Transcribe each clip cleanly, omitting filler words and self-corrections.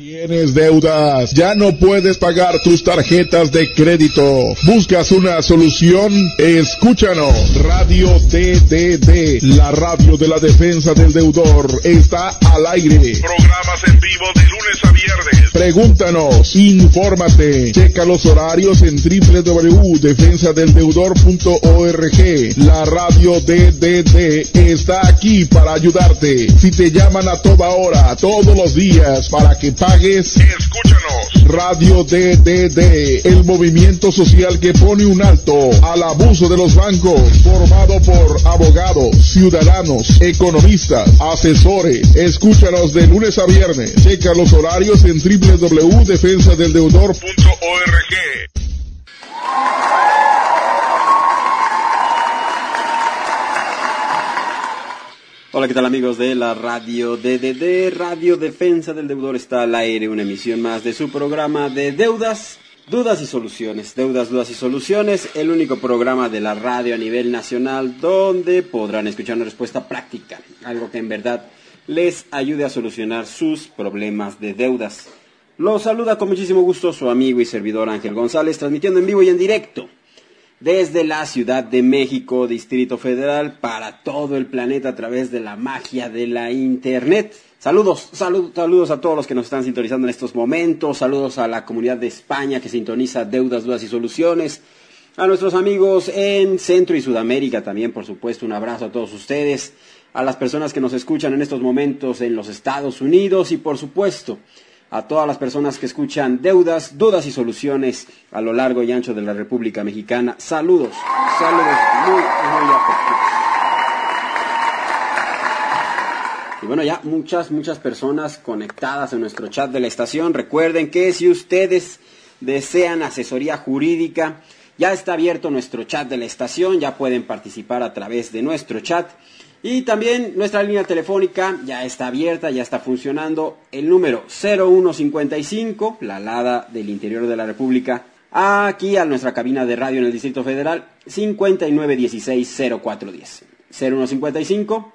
¿Tienes deudas? ¿Ya no puedes pagar tus tarjetas de crédito? ¿Buscas una solución? Escúchanos. Radio DDD, la radio de la defensa del deudor, está al aire. Programas en vivo de lunes a viernes. Pregúntanos, infórmate, checa los horarios en www.defensadeldeudor.org. La radio DDD está aquí para ayudarte. Si te llaman a toda hora, todos los días, para que pagues, escúchanos. Radio DDD, el movimiento social que pone un alto al abuso de los bancos, formado por abogados, ciudadanos, economistas, asesores. Escúchanos de lunes a viernes. Checa los horarios en www.defensadeldeudor.org. Hola, ¿qué tal amigos de la Radio DDD? Radio Defensa del Deudor está al aire, una emisión más de su programa de deudas, dudas y soluciones. Deudas, dudas y soluciones, el único programa de la radio a nivel nacional donde podrán escuchar una respuesta práctica, algo que en verdad les ayude a solucionar sus problemas de deudas. Los saluda con muchísimo gusto su amigo y servidor Ángel González, transmitiendo en vivo y en directo desde la Ciudad de México, Distrito Federal, para todo el planeta a través de la magia de la Internet. Saludos a todos los que nos están sintonizando en estos momentos. Saludos a la comunidad de España que sintoniza Deudas, Dudas y Soluciones. A nuestros amigos en Centro y Sudamérica también, por supuesto, un abrazo a todos ustedes. A las personas que nos escuchan en estos momentos en los Estados Unidos y, por supuesto, a todas las personas que escuchan Deudas, Dudas y Soluciones a lo largo y ancho de la República Mexicana. Saludos muy afectuosos. Y bueno, ya muchas personas conectadas en nuestro chat de la estación. Recuerden que si ustedes desean asesoría jurídica, ya está abierto nuestro chat de la estación, ya pueden participar a través de nuestro chat. Y también nuestra línea telefónica ya está abierta, ya está funcionando, el número 0155, la alada del interior de la República, aquí a nuestra cabina de radio en el Distrito Federal, 5916-0410. 0155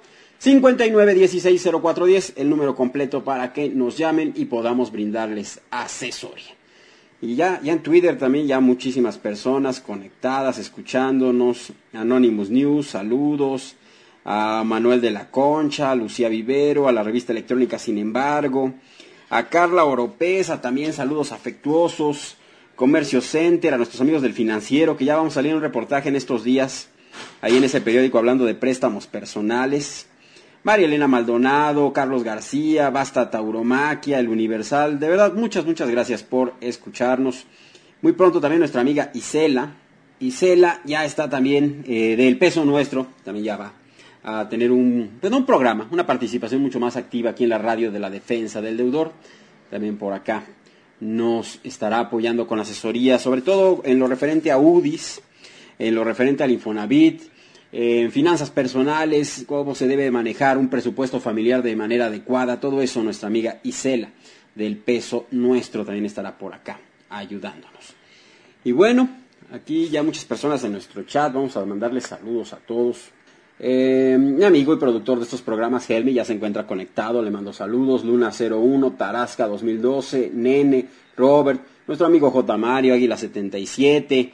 5916-0410, el número completo para que nos llamen y podamos brindarles asesoría. Y ya en Twitter también ya muchísimas personas conectadas, escuchándonos. Anonymous News, saludos. A Manuel de la Concha, a Lucía Vivero, a la revista electrónica Sin Embargo, a Carla Oropesa, también saludos afectuosos, Comercio Center, a nuestros amigos del Financiero, que ya vamos a salir en un reportaje en estos días, ahí en ese periódico hablando de préstamos personales, María Elena Maldonado, Carlos García, Basta Tauromaquia, El Universal, de verdad muchas gracias por escucharnos. Muy pronto también nuestra amiga Isela ya está también del Peso Nuestro, también ya va a tener un programa, una participación mucho más activa aquí en la radio de la defensa del deudor. También por acá nos estará apoyando con asesoría, sobre todo en lo referente a UDIs, en lo referente al Infonavit, en finanzas personales, cómo se debe manejar un presupuesto familiar de manera adecuada. Todo eso nuestra amiga Isela del Peso Nuestro también estará por acá ayudándonos. Y bueno, aquí ya muchas personas en nuestro chat, vamos a mandarles saludos a todos. Mi amigo y productor de estos programas, Helmi, ya se encuentra conectado, le mando saludos. Luna 01, Tarasca 2012, Nene, Robert, nuestro amigo J. Mario, Águila 77,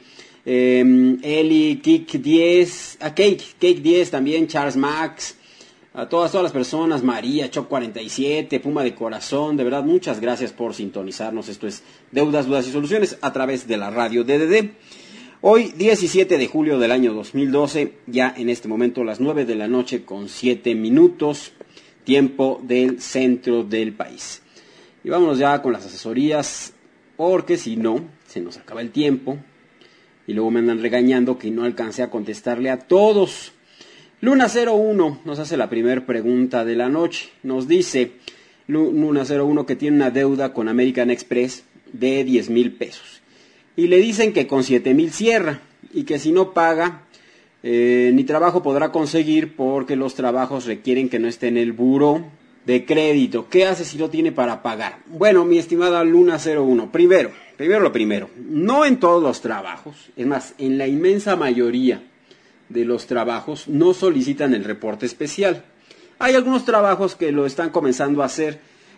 Eli, Kik 10, Cake 10 también, Charles Max, a todas las personas, María, Choc 47, Puma de Corazón, de verdad muchas gracias por sintonizarnos. Esto es Deudas, Dudas y Soluciones a través de la radio DDD. Hoy, 17 de julio del año 2012, ya en este momento las 9 de la noche con 7 minutos, tiempo del centro del país. Y vámonos ya con las asesorías, porque si no, se nos acaba el tiempo y luego me andan regañando que no alcancé a contestarle a todos. Luna 01 nos hace la primera pregunta de la noche. Nos dice Luna 01 que tiene una deuda con American Express de 10,000 pesos. Y le dicen que con 7,000 cierra y que si no paga ni trabajo podrá conseguir porque los trabajos requieren que no esté en el buró de crédito. ¿Qué hace si no tiene para pagar? Bueno, mi estimada Luna 01, primero lo primero, no en todos los trabajos, es más, en la inmensa mayoría de los trabajos no solicitan el reporte especial. Hay algunos trabajos que lo están comenzando a hacer,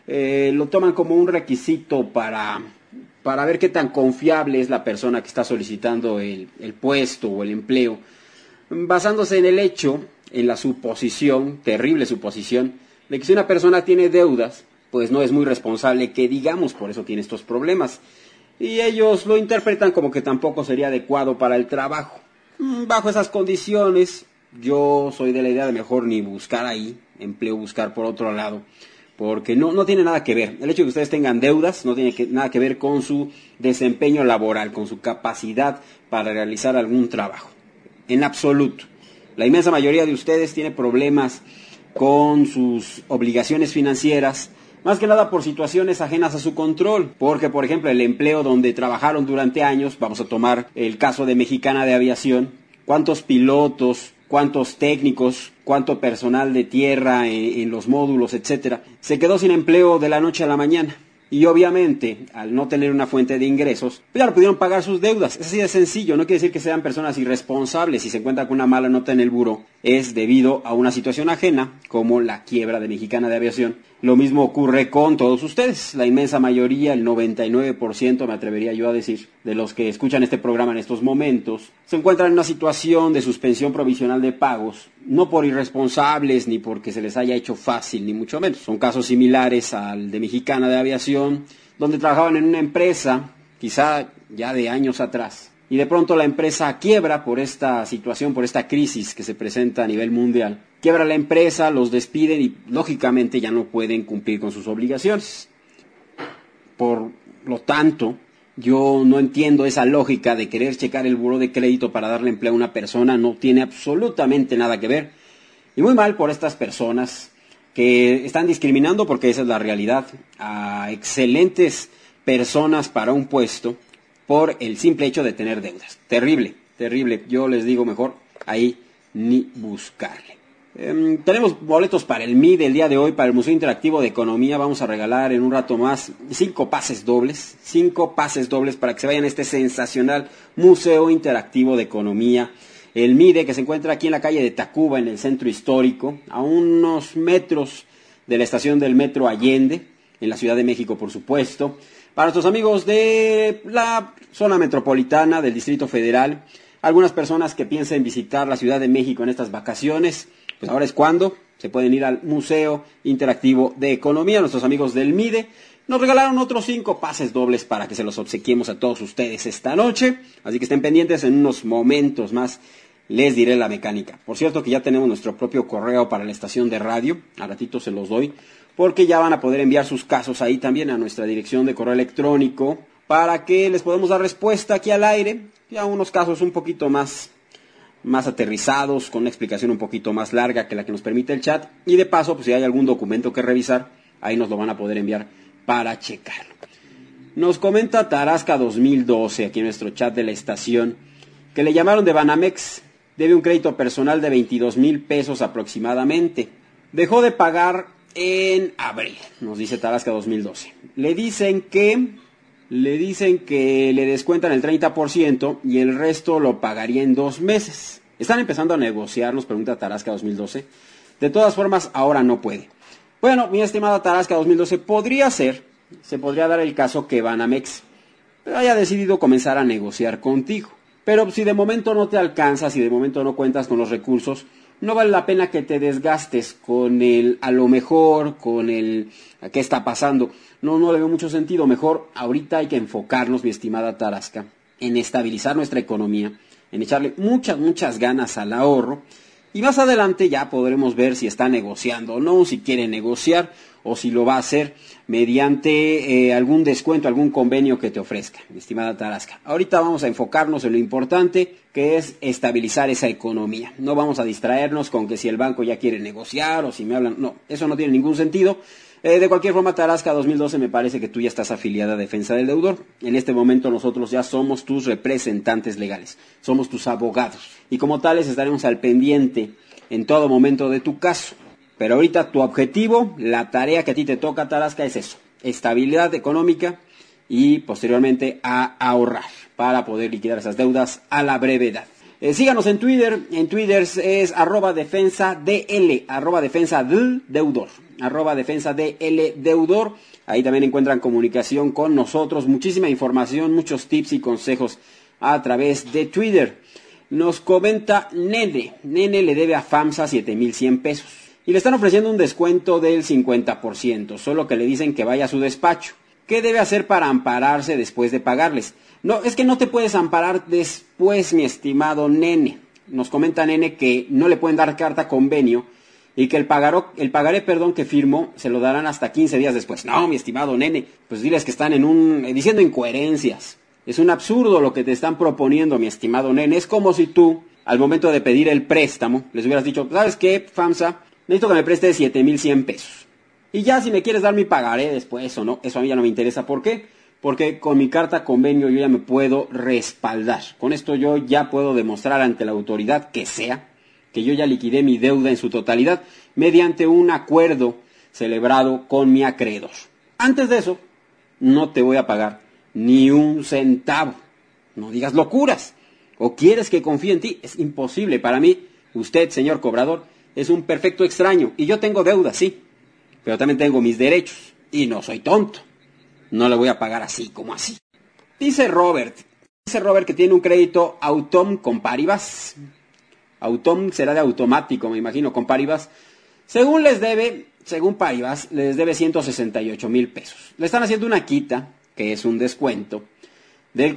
lo toman como un requisito para ver qué tan confiable es la persona que está solicitando el puesto o el empleo, basándose en el hecho, en la suposición, terrible suposición, de que si una persona tiene deudas, pues no es muy responsable que digamos, por eso tiene estos problemas. Y ellos lo interpretan como que tampoco sería adecuado para el trabajo. Bajo esas condiciones, yo soy de la idea de mejor ni buscar ahí, empleo buscar por otro lado, porque no tiene nada que ver. El hecho de que ustedes tengan deudas no tiene nada que ver con su desempeño laboral, con su capacidad para realizar algún trabajo. En absoluto. La inmensa mayoría de ustedes tiene problemas con sus obligaciones financieras, más que nada por situaciones ajenas a su control, porque por ejemplo el empleo donde trabajaron durante años, vamos a tomar el caso de Mexicana de Aviación, ¿cuántos pilotos, cuántos técnicos, cuánto personal de tierra en los módulos, etcétera, se quedó sin empleo de la noche a la mañana? Y obviamente, al no tener una fuente de ingresos, pues ya no pudieron pagar sus deudas. Es así de sencillo, no quiere decir que sean personas irresponsables. Si se encuentran con una mala nota en el buró, es debido a una situación ajena, como la quiebra de Mexicana de Aviación. Lo mismo ocurre con todos ustedes. La inmensa mayoría, el 99%, me atrevería yo a decir, de los que escuchan este programa en estos momentos, se encuentran en una situación de suspensión provisional de pagos, no por irresponsables ni porque se les haya hecho fácil, ni mucho menos. Son casos similares al de Mexicana de Aviación, donde trabajaban en una empresa, quizá ya de años atrás, y de pronto la empresa quiebra por esta situación, por esta crisis que se presenta a nivel mundial. Quiebra la empresa, los despiden y lógicamente ya no pueden cumplir con sus obligaciones. Por lo tanto, yo no entiendo esa lógica de querer checar el buró de crédito para darle empleo a una persona. No tiene absolutamente nada que ver. Y muy mal por estas personas que están discriminando, porque esa es la realidad, a excelentes personas para un puesto por el simple hecho de tener deudas. Terrible, terrible. Yo les digo mejor ahí ni buscarle. Tenemos boletos para el MID el día de hoy, para el Museo Interactivo de Economía. Vamos a regalar en un rato más 5 pases dobles para que se vayan a este sensacional Museo Interactivo de Economía. El MIDE, que se encuentra aquí en la calle de Tacuba, en el centro histórico, a unos metros de la estación del Metro Allende, en la Ciudad de México, por supuesto. Para nuestros amigos de la zona metropolitana, del Distrito Federal, algunas personas que piensen visitar la Ciudad de México en estas vacaciones, pues ahora es cuando se pueden ir al Museo Interactivo de Economía. Nuestros amigos del MIDE nos regalaron otros 5 pases dobles para que se los obsequiemos a todos ustedes esta noche. Así que estén pendientes, en unos momentos más les diré la mecánica. Por cierto que ya tenemos nuestro propio correo para la estación de radio. A ratito se los doy, porque ya van a poder enviar sus casos ahí también a nuestra dirección de correo electrónico para que les podamos dar respuesta aquí al aire. Ya unos casos un poquito más aterrizados, con una explicación un poquito más larga que la que nos permite el chat. Y de paso, pues si hay algún documento que revisar, ahí nos lo van a poder enviar para checarlo. Nos comenta Tarasca 2012, aquí en nuestro chat de la estación, que le llamaron de Banamex. Debe un crédito personal de 22,000 pesos aproximadamente. Dejó de pagar en abril, nos dice Tarasca 2012. Le dicen que le descuentan el 30% y el resto lo pagaría en 2 meses. Están empezando a negociar, nos pregunta Tarasca 2012. De todas formas, ahora no puede. Bueno, mi estimada Tarasca 2012, se podría dar el caso que Banamex haya decidido comenzar a negociar contigo. Pero si de momento no te alcanza, si de momento no cuentas con los recursos, no vale la pena que te desgastes con el a lo mejor, con el ¿qué está pasando? No le veo mucho sentido. Mejor ahorita hay que enfocarnos, mi estimada Tarasca, en estabilizar nuestra economía, en echarle muchas ganas al ahorro. Y más adelante ya podremos ver si está negociando o no, si quiere negociar o si lo va a hacer mediante algún descuento, algún convenio que te ofrezca, mi estimada Tarasca. Ahorita vamos a enfocarnos en lo importante, que es estabilizar esa economía. No vamos a distraernos con que si el banco ya quiere negociar o si me hablan. No, eso no tiene ningún sentido. De cualquier forma, Tarasca 2012, me parece que tú ya estás afiliada a Defensa del Deudor. En este momento nosotros ya somos tus representantes legales, somos tus abogados. Y como tales estaremos al pendiente en todo momento de tu caso. Pero ahorita tu objetivo, la tarea que a ti te toca, Tarasca, es eso: estabilidad económica y posteriormente a ahorrar para poder liquidar esas deudas a la brevedad. Síganos en Twitter es @defensadl, @defensadeldeudor. @defensadeldeudor. Ahí también encuentran comunicación con nosotros, muchísima información, muchos tips y consejos a través de Twitter. Nos comenta Nene le debe a FAMSA 7,100 pesos y le están ofreciendo un descuento del 50%, solo que le dicen que vaya a su despacho. ¿Qué debe hacer para ampararse después de pagarles? No, es que no te puedes amparar después, mi estimado Nene. Nos comenta Nene que no le pueden dar carta convenio y que el pagaré que firmó se lo darán hasta 15 días después. No, mi estimado Nene, pues diles que están diciendo incoherencias. Es un absurdo lo que te están proponiendo, mi estimado Nene. Es como si tú, al momento de pedir el préstamo, les hubieras dicho, ¿sabes qué, FAMSA? Necesito que me prestes 7,100 pesos. Y ya si me quieres dar mi pagaré después o no, eso a mí ya no me interesa. ¿Por qué? Porque con mi carta convenio yo ya me puedo respaldar. Con esto yo ya puedo demostrar ante la autoridad que sea que yo ya liquidé mi deuda en su totalidad mediante un acuerdo celebrado con mi acreedor. Antes de eso, no te voy a pagar ni un centavo. No digas locuras. ¿O quieres que confíe en ti? Es imposible. Para mí, usted, señor cobrador, es un perfecto extraño. Y yo tengo deuda, sí. Pero también tengo mis derechos. Y no soy tonto. No le voy a pagar así como así. Dice Robert que tiene un crédito Autom con Paribas. Autom será de automático, me imagino, con Paribas. Según Paribas, les debe 168,000 pesos. Le están haciendo una quita, que es un descuento, del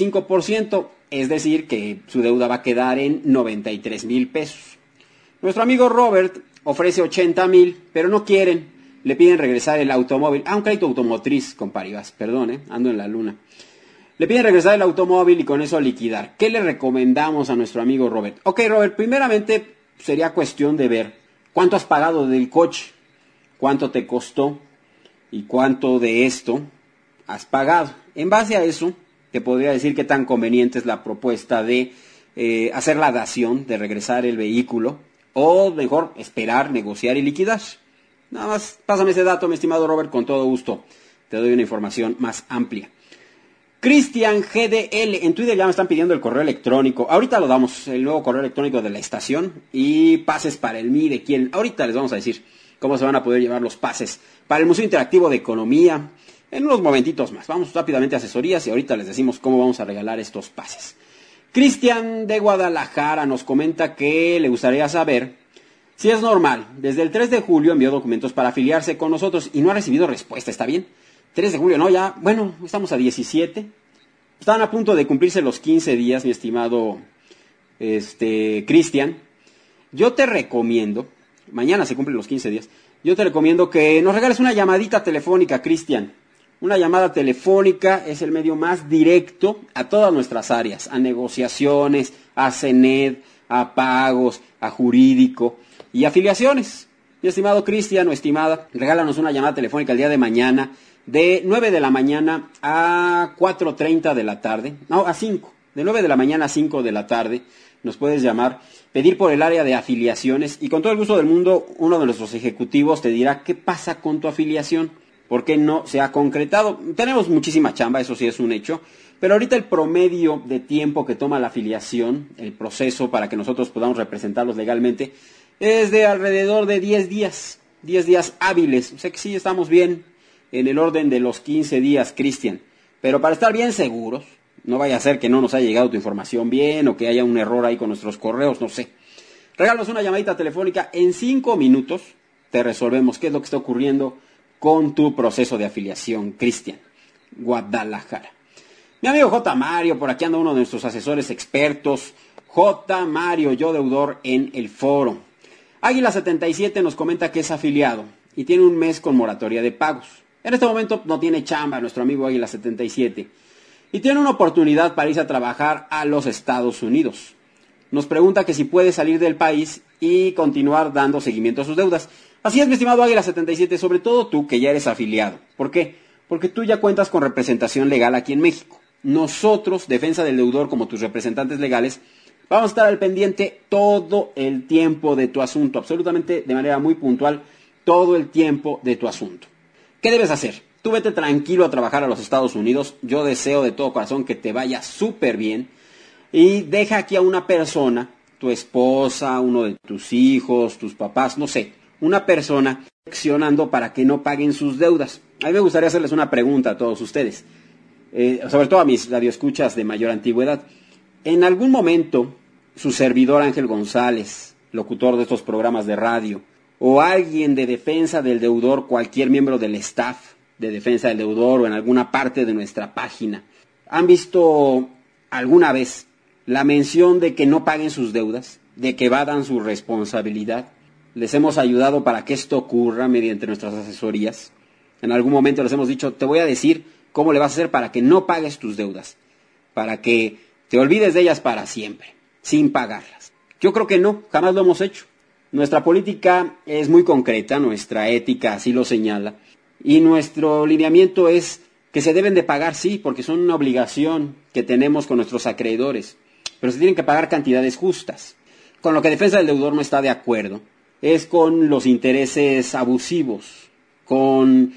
45%, es decir, que su deuda va a quedar en 93,000 pesos. Nuestro amigo Robert ofrece 80,000, pero no quieren. Le piden regresar el automóvil. Un crédito automotriz con Paribas, perdón, ando en la luna. Le piden regresar el automóvil y con eso liquidar. ¿Qué le recomendamos a nuestro amigo Robert? Ok, Robert, primeramente sería cuestión de ver cuánto has pagado del coche, cuánto te costó y cuánto de esto has pagado. En base a eso, te podría decir qué tan conveniente es la propuesta de hacer la dación, de regresar el vehículo, o mejor, esperar, negociar y liquidar. Nada más, pásame ese dato, mi estimado Robert, con todo gusto. Te doy una información más amplia. Cristian GDL, en Twitter ya me están pidiendo el correo electrónico. Ahorita lo damos, el nuevo correo electrónico de la estación y pases para el MIDE. Ahorita les vamos a decir cómo se van a poder llevar los pases para el Museo Interactivo de Economía. En unos momentitos más. Vamos rápidamente a asesorías y ahorita les decimos cómo vamos a regalar estos pases. Cristian de Guadalajara nos comenta que le gustaría saber si es normal. Desde el 3 de julio envió documentos para afiliarse con nosotros y no ha recibido respuesta. ¿Está bien? 3 de julio, no, ya, bueno, estamos a 17. Están a punto de cumplirse los 15 días, mi estimado Cristian. Yo te recomiendo, mañana se cumplen los 15 días, yo te recomiendo que nos regales una llamadita telefónica, Cristian. Una llamada telefónica es el medio más directo a todas nuestras áreas, a negociaciones, a CENED, a pagos, a jurídico y afiliaciones. Mi estimado Cristian o estimada, regálanos una llamada telefónica el día de mañana, de 9 de la mañana a 4:30 de la tarde, no, a 5, de 9 de la mañana a 5 de la tarde, nos puedes llamar, pedir por el área de afiliaciones y con todo el gusto del mundo, uno de nuestros ejecutivos te dirá qué pasa con tu afiliación, por qué no se ha concretado. Tenemos muchísima chamba, eso sí es un hecho, pero ahorita el promedio de tiempo que toma la afiliación, el proceso para que nosotros podamos representarlos legalmente, es de alrededor de 10 días hábiles, o sea que sí estamos bien en el orden de los 15 días, Cristian. Pero para estar bien seguros, no vaya a ser que no nos haya llegado tu información bien o que haya un error ahí con nuestros correos, no sé. Regálanos una llamadita telefónica, en 5 minutos te resolvemos qué es lo que está ocurriendo con tu proceso de afiliación, Cristian. Guadalajara. Mi amigo J. Mario, por aquí anda uno de nuestros asesores expertos. J. Mario, yo deudor en el foro. Águila 77 nos comenta que es afiliado y tiene un mes con moratoria de pagos. En este momento no tiene chamba nuestro amigo Águila 77 y tiene una oportunidad para irse a trabajar a los Estados Unidos. Nos pregunta que si puede salir del país y continuar dando seguimiento a sus deudas. Así es, mi estimado Águila 77, sobre todo tú que ya eres afiliado. ¿Por qué? Porque tú ya cuentas con representación legal aquí en México. Nosotros, Defensa del Deudor, como tus representantes legales, vamos a estar al pendiente todo el tiempo de tu asunto, absolutamente de manera muy puntual, todo el tiempo de tu asunto. ¿Qué debes hacer? Tú vete tranquilo a trabajar a los Estados Unidos. Yo deseo de todo corazón que te vaya súper bien. Y deja aquí a una persona, tu esposa, uno de tus hijos, tus papás, no sé, una persona accionando para que no paguen sus deudas. A mí me gustaría hacerles una pregunta a todos ustedes, sobre todo a mis radioescuchas de mayor antigüedad. En algún momento, su servidor Ángel González, locutor de estos programas de radio, o alguien de defensa del deudor, cualquier miembro del staff de defensa del deudor o en alguna parte de nuestra página, ¿han visto alguna vez la mención de que no paguen sus deudas, de que evadan su responsabilidad? Les hemos ayudado para que esto ocurra mediante nuestras asesorías. En algún momento les hemos dicho, te voy a decir cómo le vas a hacer para que no pagues tus deudas, para que te olvides de ellas para siempre, sin pagarlas. Yo creo que no, jamás lo hemos hecho. Nuestra política es muy concreta, nuestra ética así lo señala, y nuestro lineamiento es que se deben de pagar, sí, porque son una obligación que tenemos con nuestros acreedores, pero se tienen que pagar cantidades justas. Con lo que Defensa del Deudor no está de acuerdo es con los intereses abusivos, con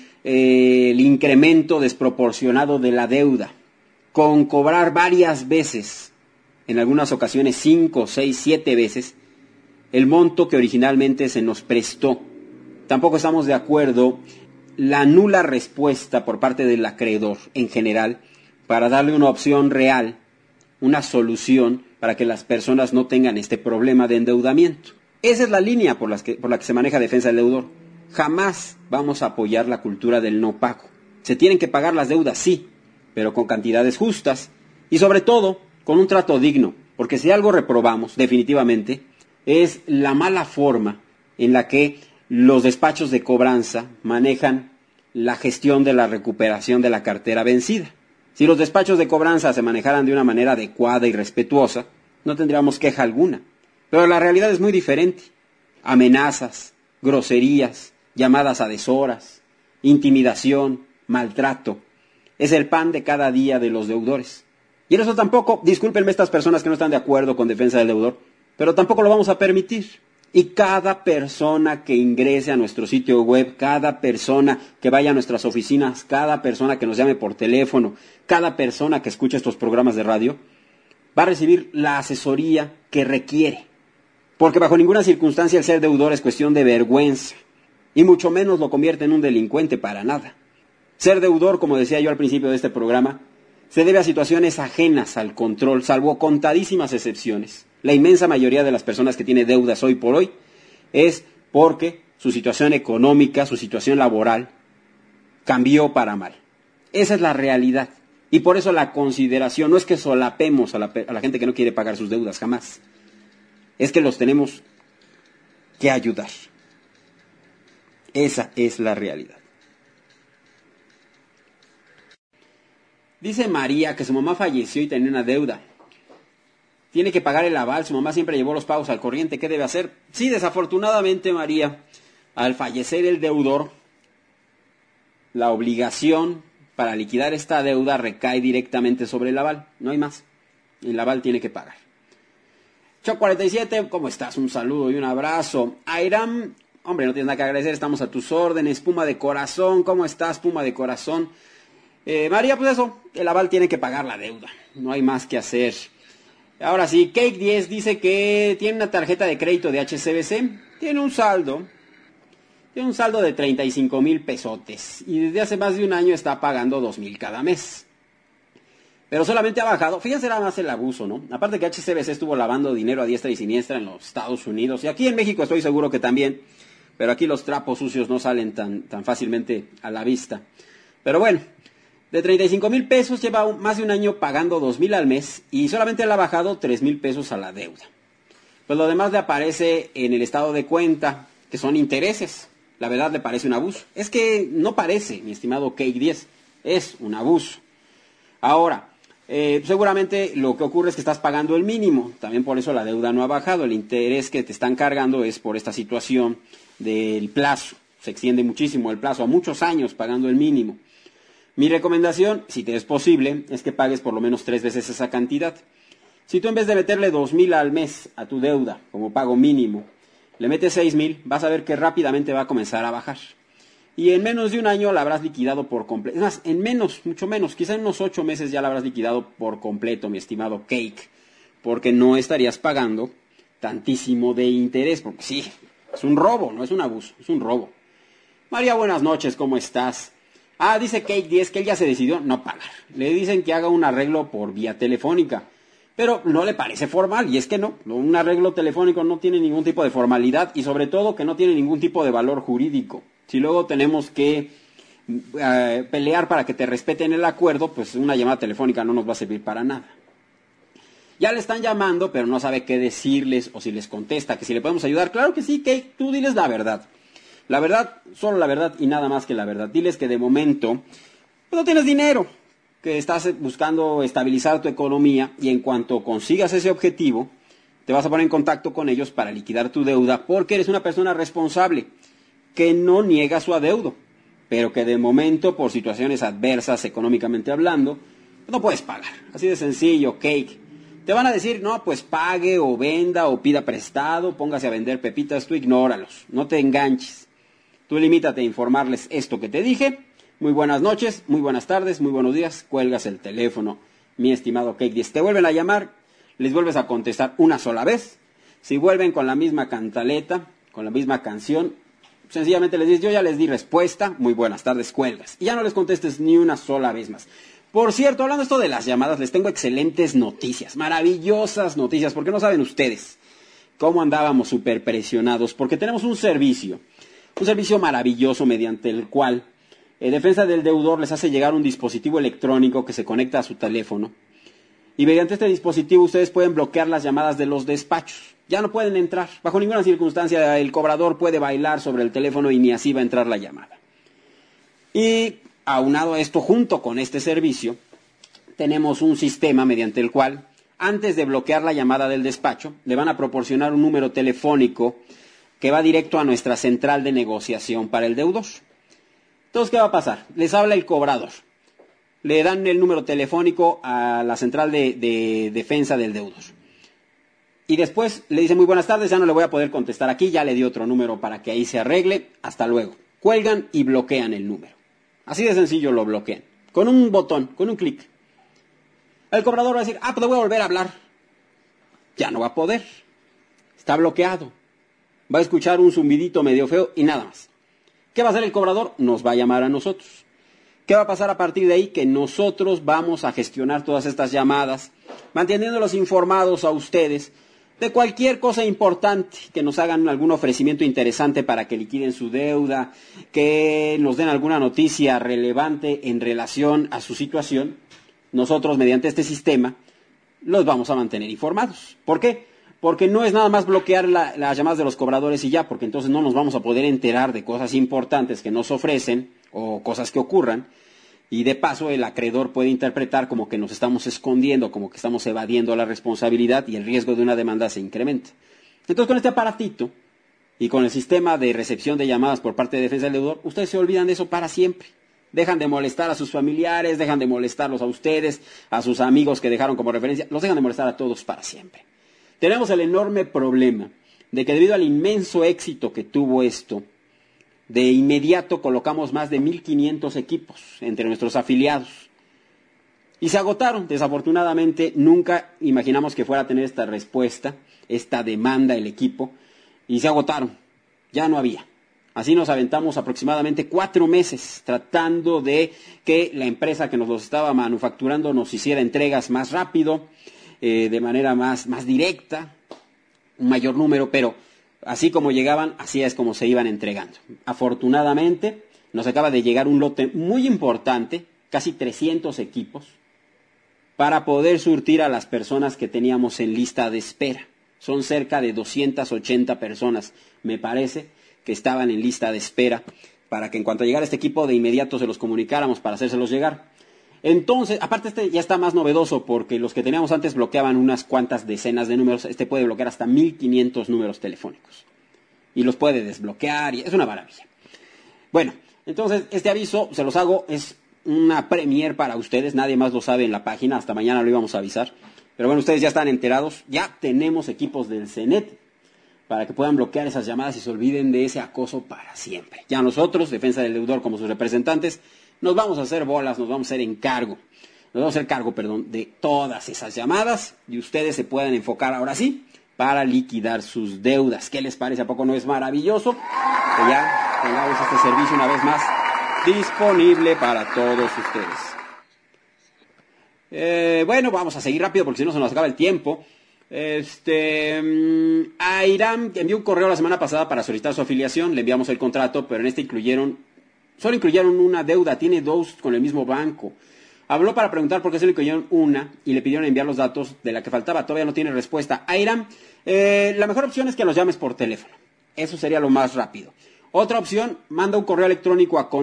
el incremento desproporcionado de la deuda, con cobrar varias veces, en algunas ocasiones 5, 6, 7 veces, el monto que originalmente se nos prestó. Tampoco estamos de acuerdo la nula respuesta por parte del acreedor en general para darle una opción real, una solución para que las personas no tengan este problema de endeudamiento. Esa es la línea por la que se maneja Defensa del Deudor. Jamás vamos a apoyar la cultura del no pago. Se tienen que pagar las deudas, sí, pero con cantidades justas y sobre todo con un trato digno, porque si algo reprobamos definitivamente es la mala forma en la que los despachos de cobranza manejan la gestión de la recuperación de la cartera vencida. Si los despachos de cobranza se manejaran de una manera adecuada y respetuosa, no tendríamos queja alguna. Pero la realidad es muy diferente. Amenazas, groserías, llamadas a deshoras, intimidación, maltrato, es el pan de cada día de los deudores. Y en eso tampoco, discúlpenme estas personas que no están de acuerdo con Defensa del Deudor, pero tampoco lo vamos a permitir. Y cada persona que ingrese a nuestro sitio web, cada persona que vaya a nuestras oficinas, cada persona que nos llame por teléfono, cada persona que escuche estos programas de radio, va a recibir la asesoría que requiere. Porque bajo ninguna circunstancia el ser deudor es cuestión de vergüenza, y mucho menos lo convierte en un delincuente para nada. Ser deudor, como decía yo al principio de este programa, se debe a situaciones ajenas al control, salvo contadísimas excepciones. La inmensa mayoría de las personas que tienen deudas hoy por hoy es porque su situación económica, su situación laboral cambió para mal. Esa es la realidad. Y por eso la consideración no es que solapemos a la gente que no quiere pagar sus deudas, jamás. Es que los tenemos que ayudar. Esa es la realidad. Dice María que su mamá falleció y tenía una deuda. Tiene que pagar el aval, su mamá siempre llevó los pagos al corriente, ¿qué debe hacer? Sí, desafortunadamente, María, al fallecer el deudor, la obligación para liquidar esta deuda recae directamente sobre el aval, no hay más. El aval tiene que pagar. Choc 47, ¿cómo estás? Un saludo y un abrazo. Airam, hombre, no tienes nada que agradecer, estamos a tus órdenes. Puma de corazón, ¿cómo estás, Puma de corazón? María, pues eso, el aval tiene que pagar la deuda, no hay más que hacer. Ahora sí, Cake 10 dice que tiene una tarjeta de crédito de HSBC, tiene un saldo de 35,000 pesotes y desde hace más de un año está pagando 2,000 cada mes. Pero solamente ha bajado, fíjense nada más el abuso, ¿no? Aparte que HSBC estuvo lavando dinero a diestra y siniestra en los Estados Unidos y aquí en México estoy seguro que también, pero aquí los trapos sucios no salen tan fácilmente a la vista. Pero bueno, de 35,000 pesos lleva más de un año pagando 2,000 al mes y solamente le ha bajado 3,000 pesos a la deuda. Pues lo demás le aparece en el estado de cuenta, que son intereses. La verdad le parece un abuso. Es que no parece, mi estimado Cake 10, es un abuso. Ahora, seguramente lo que ocurre es que estás pagando el mínimo, también por eso la deuda no ha bajado. El interés que te están cargando es por esta situación del plazo. Se extiende muchísimo el plazo, a muchos años pagando el mínimo. Mi recomendación, si te es posible, es que pagues por lo menos 3 veces esa cantidad. Si tú en vez de meterle 2,000 al mes a tu deuda como pago mínimo, le metes 6,000, vas a ver que rápidamente va a comenzar a bajar. Y en menos de un año la habrás liquidado por completo. Es más, en menos, mucho menos, quizá en unos 8 meses ya la habrás liquidado por completo, mi estimado Cake. Porque no estarías pagando tantísimo de interés, porque sí, es un robo, no es un abuso, es un robo. María, buenas noches, ¿cómo estás? Ah, dice Kate 10 que él ya se decidió no pagar. Le dicen que haga un arreglo por vía telefónica, pero no le parece formal, y es que no, un arreglo telefónico no tiene ningún tipo de formalidad y sobre todo que no tiene ningún tipo de valor jurídico. Si luego tenemos que pelear para que te respeten el acuerdo, pues una llamada telefónica no nos va a servir para nada. Ya le están llamando, pero no sabe qué decirles o si les contesta, que si le podemos ayudar. Claro que sí, Kate, tú diles la verdad. La verdad, solo la verdad y nada más que la verdad. Diles que de momento pues no tienes dinero, que estás buscando estabilizar tu economía y en cuanto consigas ese objetivo, te vas a poner en contacto con ellos para liquidar tu deuda porque eres una persona responsable, que no niega su adeudo, pero que de momento, por situaciones adversas económicamente hablando, no puedes pagar. Así de sencillo, Cake. Te van a decir, no, pues pague o venda o pida prestado, póngase a vender pepitas, tú ignóralos, no te enganches. Tú limítate a informarles esto que te dije. Muy buenas noches, muy buenas tardes, muy buenos días, cuelgas el teléfono, mi estimado Cake 10. Te vuelven a llamar, les vuelves a contestar una sola vez. Si vuelven con la misma cantaleta, con la misma canción, sencillamente les dices, yo ya les di respuesta, muy buenas tardes, cuelgas. Y ya no les contestes ni una sola vez más. Por cierto, hablando esto de las llamadas, les tengo excelentes noticias, maravillosas noticias, porque no saben ustedes cómo andábamos súper presionados, porque tenemos un servicio maravilloso mediante el cual Defensa del Deudor les hace llegar un dispositivo electrónico que se conecta a su teléfono, y mediante este dispositivo ustedes pueden bloquear las llamadas de los despachos. Ya no pueden entrar, bajo ninguna circunstancia el cobrador puede bailar sobre el teléfono y ni así va a entrar la llamada. Y aunado a esto, junto con este servicio, tenemos un sistema mediante el cual, antes de bloquear la llamada del despacho, le van a proporcionar un número telefónico que va directo a nuestra central de negociación para el deudor. Entonces, ¿qué va a pasar? Les habla el cobrador. Le dan el número telefónico a la central de defensa del deudor. Y después le dice, muy buenas tardes, ya no le voy a poder contestar aquí, ya le di otro número para que ahí se arregle, hasta luego. Cuelgan y bloquean el número. Así de sencillo lo bloquean. Con un botón, con un clic. El cobrador va a decir, pues le voy a volver a hablar. Ya no va a poder. Está bloqueado. Va a escuchar un zumbidito medio feo y nada más. ¿Qué va a hacer el cobrador? Nos va a llamar a nosotros. ¿Qué va a pasar a partir de ahí? Que nosotros vamos a gestionar todas estas llamadas, manteniéndolos informados a ustedes de cualquier cosa importante, que nos hagan algún ofrecimiento interesante para que liquiden su deuda, que nos den alguna noticia relevante en relación a su situación. Nosotros, mediante este sistema, los vamos a mantener informados. ¿Por qué? Porque no es nada más bloquear las llamadas de los cobradores y ya, porque entonces no nos vamos a poder enterar de cosas importantes que nos ofrecen o cosas que ocurran. Y de paso el acreedor puede interpretar como que nos estamos escondiendo, como que estamos evadiendo la responsabilidad y el riesgo de una demanda se incrementa. Entonces con este aparatito y con el sistema de recepción de llamadas por parte de Defensa del Deudor, ustedes se olvidan de eso para siempre. Dejan de molestar a sus familiares, dejan de molestarlos a ustedes, a sus amigos que dejaron como referencia, los dejan de molestar a todos para siempre. Tenemos el enorme problema de que debido al inmenso éxito que tuvo esto, de inmediato colocamos más de 1,500 equipos entre nuestros afiliados. Y se agotaron. Desafortunadamente, nunca imaginamos que fuera a tener esta respuesta, esta demanda el equipo. Y se agotaron. Ya no había. Así nos aventamos aproximadamente 4 meses tratando de que la empresa que nos los estaba manufacturando nos hiciera entregas más rápido, de manera más directa, un mayor número, pero así como llegaban, así es como se iban entregando. Afortunadamente, nos acaba de llegar un lote muy importante, casi 300 equipos, para poder surtir a las personas que teníamos en lista de espera. Son cerca de 280 personas, me parece, que estaban en lista de espera, para que en cuanto llegara este equipo, de inmediato se los comunicáramos para hacérselos llegar. Entonces, aparte este ya está más novedoso, porque los que teníamos antes bloqueaban unas cuantas decenas de números, este puede bloquear hasta 1,500 números telefónicos. Y los puede desbloquear, y es una maravilla. Bueno, entonces este aviso, se los hago, es una premier para ustedes, nadie más lo sabe en la página, hasta mañana lo íbamos a avisar. Pero bueno, ustedes ya están enterados, ya tenemos equipos del CENET para que puedan bloquear esas llamadas y se olviden de ese acoso para siempre. Ya nosotros, Defensa del Deudor, como sus representantes, nos vamos a hacer bolas, nos vamos a hacer cargo de todas esas llamadas y ustedes se puedan enfocar ahora sí para liquidar sus deudas. ¿Qué les parece? ¿A poco no es maravilloso? Que ya tengamos este servicio una vez más disponible para todos ustedes. Bueno, vamos a seguir rápido porque si no se nos acaba el tiempo. Airam envió un correo la semana pasada para solicitar su afiliación. Le enviamos el contrato, pero en este solo incluyeron una deuda. Tiene 2 con el mismo banco. Habló para preguntar por qué se le incluyeron una y le pidieron enviar los datos de la que faltaba. Todavía no tiene respuesta. Airam, la mejor opción es que los llames por teléfono. Eso sería lo más rápido. Otra opción, manda un correo electrónico a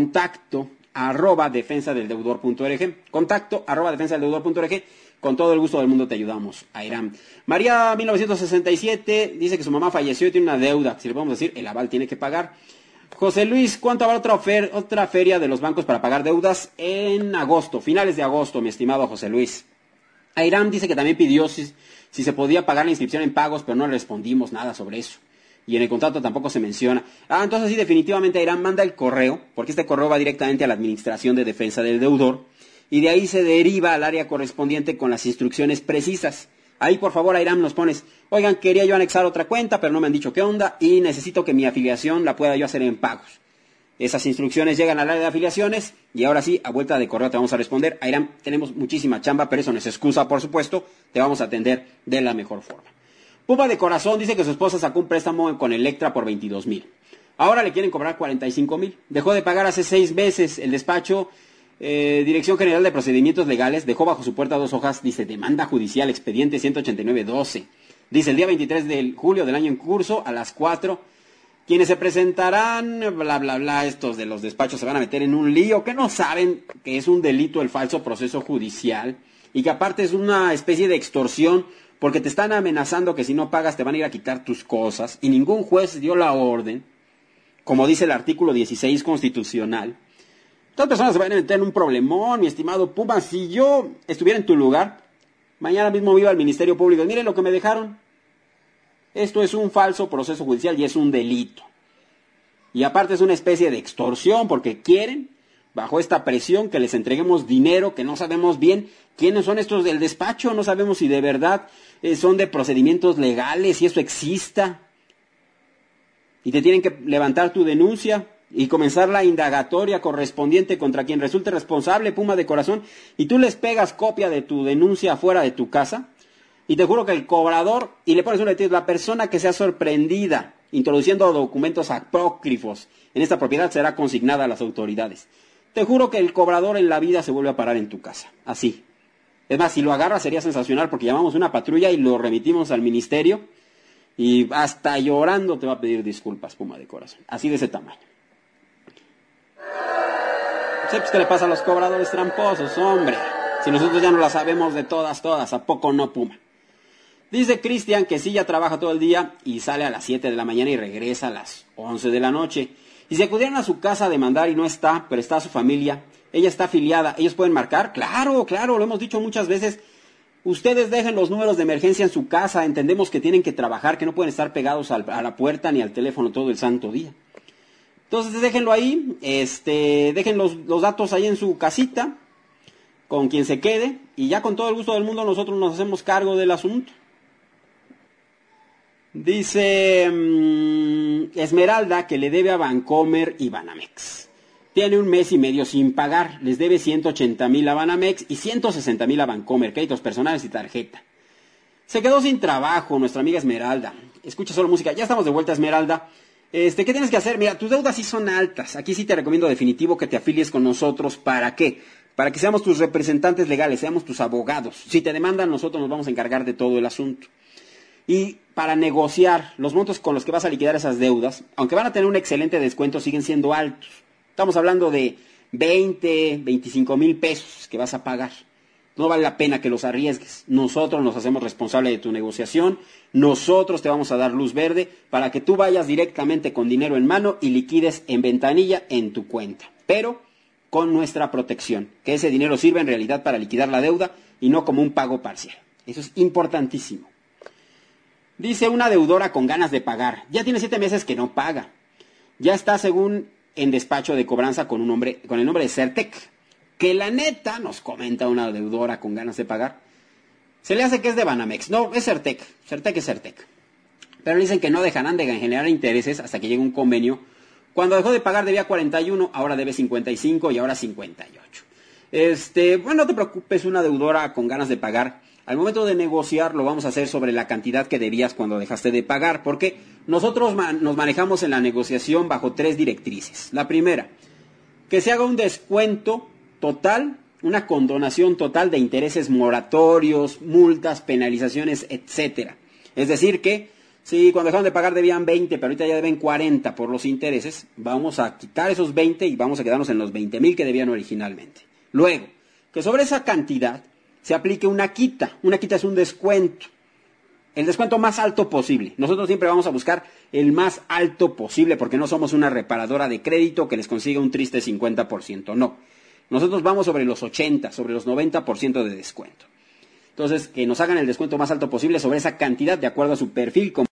contacto@defensadeldeudor.org. Contacto@defensadeldeudor.org. Con todo el gusto del mundo te ayudamos, Airam. María 1967 dice que su mamá falleció y tiene una deuda. Si le podemos decir, el aval tiene que pagar. José Luis, ¿cuánto habrá otra feria de los bancos para pagar deudas? En agosto, finales de agosto, mi estimado José Luis. Airam dice que también pidió si se podía pagar la inscripción en pagos, pero no le respondimos nada sobre eso. Y en el contrato tampoco se menciona. Entonces sí, definitivamente Airam manda el correo, porque este correo va directamente a la Administración de Defensa del Deudor, y de ahí se deriva al área correspondiente con las instrucciones precisas. Ahí, por favor, Airam, nos pones, oigan, quería yo anexar otra cuenta, pero no me han dicho qué onda, y necesito que mi afiliación la pueda yo hacer en pagos. Esas instrucciones llegan al área de afiliaciones, y ahora sí, a vuelta de correo te vamos a responder. Airam, tenemos muchísima chamba, pero eso no es excusa, por supuesto, te vamos a atender de la mejor forma. Puma de Corazón dice que su esposa sacó un préstamo con Electra por 22,000. Ahora le quieren cobrar 45,000. Dejó de pagar hace 6 meses. El despacho, Dirección General de Procedimientos Legales, dejó bajo su puerta 2 hojas, dice, demanda judicial, expediente 189-12. Dice, el día 23 de julio del año en curso, a las 4, quienes se presentarán, bla, bla, bla, estos de los despachos se van a meter en un lío, que no saben que es un delito el falso proceso judicial, y que aparte es una especie de extorsión, porque te están amenazando que si no pagas te van a ir a quitar tus cosas, y ningún juez dio la orden, como dice el artículo 16 constitucional. Todas las personas se van a meter en un problemón, mi estimado Puma. Si yo estuviera en tu lugar, mañana mismo iba al Ministerio Público. Miren lo que me dejaron. Esto es un falso proceso judicial y es un delito. Y aparte es una especie de extorsión porque quieren, bajo esta presión, que les entreguemos dinero que no sabemos bien quiénes son estos del despacho. No sabemos si de verdad son de procedimientos legales, si eso exista. Y te tienen que levantar tu denuncia y comenzar la indagatoria correspondiente contra quien resulte responsable, Puma de Corazón, y tú les pegas copia de tu denuncia fuera de tu casa, y te juro que el cobrador, y le pones un letrero, la persona que sea sorprendida introduciendo documentos apócrifos en esta propiedad será consignada a las autoridades. Te juro que el cobrador en la vida se vuelve a parar en tu casa, así. Es más, si lo agarras sería sensacional porque llamamos una patrulla y lo remitimos al ministerio, y hasta llorando te va a pedir disculpas, Puma de Corazón, así de ese tamaño. Pues, ¿qué le pasa a los cobradores tramposos, hombre? Si nosotros ya no la sabemos de todas, ¿a poco no, Puma? Dice Cristian que sí, ya trabaja todo el día y sale a las 7 de la mañana y regresa a las 11 de la noche. Y si acudieran a su casa a demandar y no está, pero está su familia, ella está afiliada, ¿ellos pueden marcar? Claro, lo hemos dicho muchas veces. Ustedes dejen los números de emergencia en su casa, entendemos que tienen que trabajar, que no pueden estar pegados a la puerta ni al teléfono todo el santo día. Entonces déjenlo ahí, dejen los datos ahí en su casita, con quien se quede, y ya con todo el gusto del mundo nosotros nos hacemos cargo del asunto. Dice Esmeralda que le debe a Bancomer y Banamex. Tiene 1 mes y medio sin pagar, les debe 180,000 a Banamex y 160,000 a Bancomer, créditos personales y tarjeta. Se quedó sin trabajo nuestra amiga Esmeralda. Escucha solo música, ya estamos de vuelta, Esmeralda. ¿Qué tienes que hacer? Mira, tus deudas sí son altas. Aquí sí te recomiendo definitivo que te afilies con nosotros. ¿Para qué? Para que seamos tus representantes legales, seamos tus abogados. Si te demandan, nosotros nos vamos a encargar de todo el asunto. Y para negociar los montos con los que vas a liquidar esas deudas, aunque van a tener un excelente descuento, siguen siendo altos. Estamos hablando de 25,000 pesos que vas a pagar. No vale la pena que los arriesgues. Nosotros nos hacemos responsables de tu negociación. Nosotros te vamos a dar luz verde para que tú vayas directamente con dinero en mano y liquides en ventanilla en tu cuenta. Pero con nuestra protección. Que ese dinero sirva en realidad para liquidar la deuda y no como un pago parcial. Eso es importantísimo. Dice una deudora con ganas de pagar. Ya tiene 7 meses que no paga. Ya está según en despacho de cobranza con el nombre de Certec. Que la neta, nos comenta una deudora con ganas de pagar, se le hace que es de Banamex. No, es Certec. Certec es Certec. Pero dicen que no dejarán de generar intereses hasta que llegue un convenio. Cuando dejó de pagar debía 41, ahora debe 55 y ahora 58. Bueno, no te preocupes, una deudora con ganas de pagar. Al momento de negociar lo vamos a hacer sobre la cantidad que debías cuando dejaste de pagar, porque nosotros nos manejamos en la negociación bajo 3 directrices. La primera, que se haga un descuento total, una condonación total de intereses moratorios, multas, penalizaciones, etcétera. Es decir que si cuando dejaron de pagar debían 20, pero ahorita ya deben 40 por los intereses, vamos a quitar esos 20 y vamos a quedarnos en los 20,000 que debían originalmente. Luego, que sobre esa cantidad se aplique una quita. Una quita es un descuento. El descuento más alto posible. Nosotros siempre vamos a buscar el más alto posible porque no somos una reparadora de crédito que les consiga un triste 50%. No. Nosotros vamos sobre los 80, sobre los 90% de descuento. Entonces, que nos hagan el descuento más alto posible sobre esa cantidad de acuerdo a su perfil como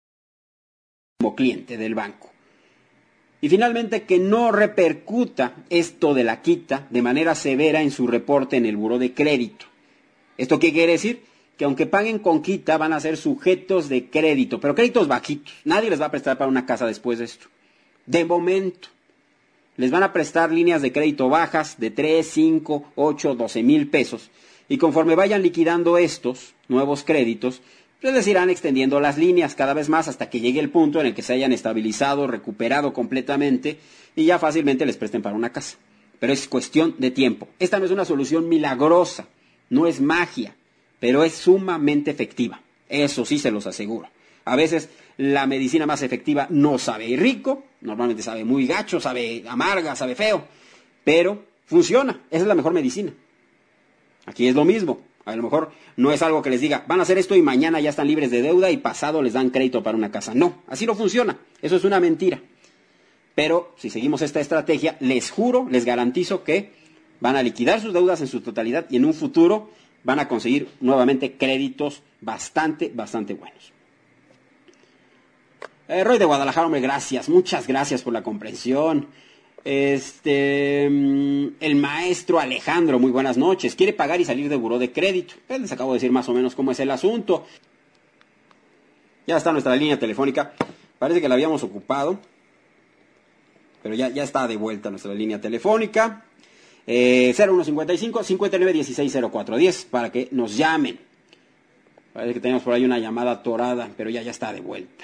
cliente del banco. Y finalmente, que no repercuta esto de la quita de manera severa en su reporte en el buró de crédito. ¿Esto qué quiere decir? Que aunque paguen con quita van a ser sujetos de crédito, pero créditos bajitos. Nadie les va a prestar para una casa después de esto. De momento. Les van a prestar líneas de crédito bajas de 3, 5, 8, 12 mil pesos. Y conforme vayan liquidando estos nuevos créditos, pues les irán extendiendo las líneas cada vez más hasta que llegue el punto en el que se hayan estabilizado, recuperado completamente y ya fácilmente les presten para una casa. Pero es cuestión de tiempo. Esta no es una solución milagrosa, no es magia, pero es sumamente efectiva. Eso sí se los aseguro. A veces la medicina más efectiva no sabe rico, normalmente sabe muy gacho, sabe amarga, sabe feo, pero funciona. Esa es la mejor medicina. Aquí es lo mismo. A lo mejor no es algo que les diga, van a hacer esto y mañana ya están libres de deuda y pasado les dan crédito para una casa. No, así no funciona. Eso es una mentira. Pero si seguimos esta estrategia, les juro, les garantizo que van a liquidar sus deudas en su totalidad y en un futuro van a conseguir nuevamente créditos bastante buenos. Roy de Guadalajara, hombre, gracias. Muchas gracias por la comprensión. El maestro Alejandro, muy buenas noches. Quiere pagar y salir de buró de crédito. Pues les acabo de decir más o menos cómo es el asunto. Ya está nuestra línea telefónica. Parece que la habíamos ocupado, pero ya está de vuelta nuestra línea telefónica. 0155-5916-0410 para que nos llamen. Parece que tenemos por ahí una llamada atorada, pero ya está de vuelta.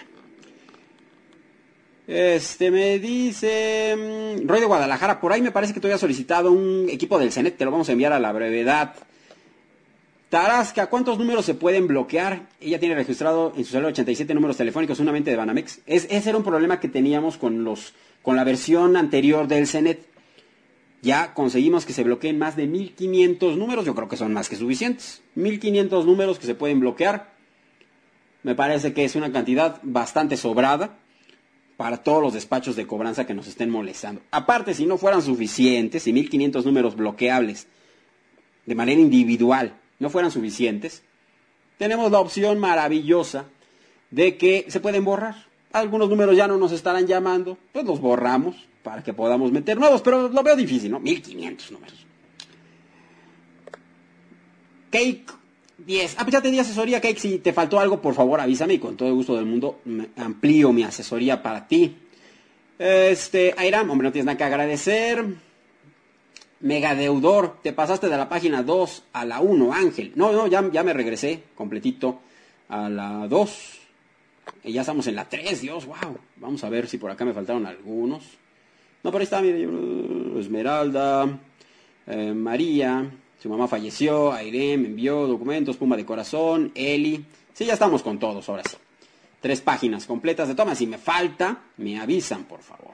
Me dice Roy de Guadalajara, por ahí me parece que tú habías solicitado un equipo del CENET, te lo vamos a enviar a la brevedad. Tarasca, ¿cuántos números se pueden bloquear? Ella tiene registrado en su celular 87 números telefónicos, solamente de Banamex. Ese era un problema que teníamos con la versión anterior del CENET. Ya conseguimos que se bloqueen más de 1,500 números, yo creo que son más que suficientes. 1,500 números que se pueden bloquear. Me parece que es una cantidad bastante sobrada para todos los despachos de cobranza que nos estén molestando. Aparte, si no fueran suficientes, si 1,500 números bloqueables de manera individual no fueran suficientes, tenemos la opción maravillosa de que se pueden borrar. Algunos números ya no nos estarán llamando, pues los borramos para que podamos meter nuevos, pero lo veo difícil, ¿no? 1,500 números. Cake 10. Ya te di asesoría, Cake. Si te faltó algo, por favor, avísame y con todo el gusto del mundo amplío mi asesoría para ti. Airam, hombre, no tienes nada que agradecer. Mega deudor, te pasaste de la página 2 a la 1, Ángel. No, ya me regresé completito a la 2. Y ya estamos en la 3, Dios, wow. Vamos a ver si por acá me faltaron algunos. No, por ahí está, mire, Esmeralda, María. Su mamá falleció, Aire me envió documentos, Puma de corazón, Eli. Sí, ya estamos con todos, ahora sí. 3 páginas completas de tomas. Si me falta, me avisan, por favor.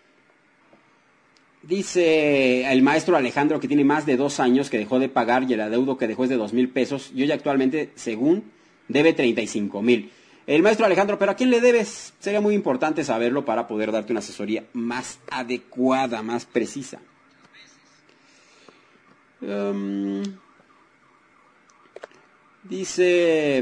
Dice el maestro Alejandro que tiene más de 2 años que dejó de pagar y el adeudo que dejó es de 2,000 pesos. Y hoy actualmente, según, debe 35,000. El maestro Alejandro, ¿pero a quién le debes? Sería muy importante saberlo para poder darte una asesoría más adecuada, más precisa. Dice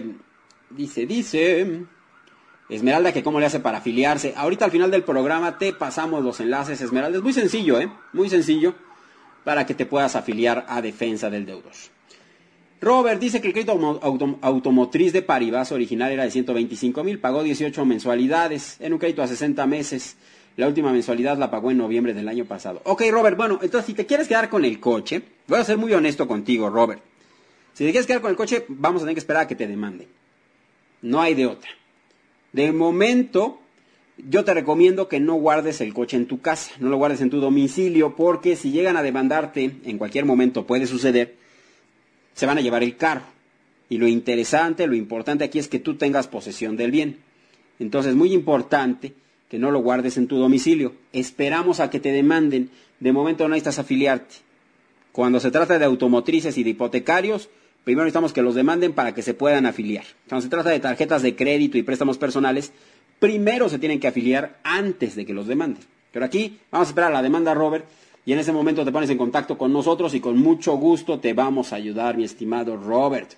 Esmeralda que cómo le hace para afiliarse. Ahorita al final del programa te pasamos los enlaces, Esmeralda. Es muy sencillo, muy sencillo para que te puedas afiliar a Defensa del Deudor. Robert dice que el crédito automotriz de Paribas original era de 125,000, pagó 18 mensualidades, en un crédito a 60 meses. La última mensualidad la pagó en noviembre del año pasado. Ok, Robert, bueno, entonces si te quieres quedar con el coche, voy a ser muy honesto contigo, Robert. Si te quieres quedar con el coche, vamos a tener que esperar a que te demanden. No hay de otra. De momento, yo te recomiendo que no guardes el coche en tu casa, no lo guardes en tu domicilio, porque si llegan a demandarte, en cualquier momento puede suceder, se van a llevar el carro. Y lo interesante, lo importante aquí es que tú tengas posesión del bien. Entonces, muy importante que no lo guardes en tu domicilio. Esperamos a que te demanden. De momento no necesitas afiliarte. Cuando se trata de automotrices y de hipotecarios, primero necesitamos que los demanden para que se puedan afiliar. Cuando se trata de tarjetas de crédito y préstamos personales, primero se tienen que afiliar antes de que los demanden. Pero aquí vamos a esperar a la demanda, Robert, y en ese momento te pones en contacto con nosotros y con mucho gusto te vamos a ayudar, mi estimado Robert.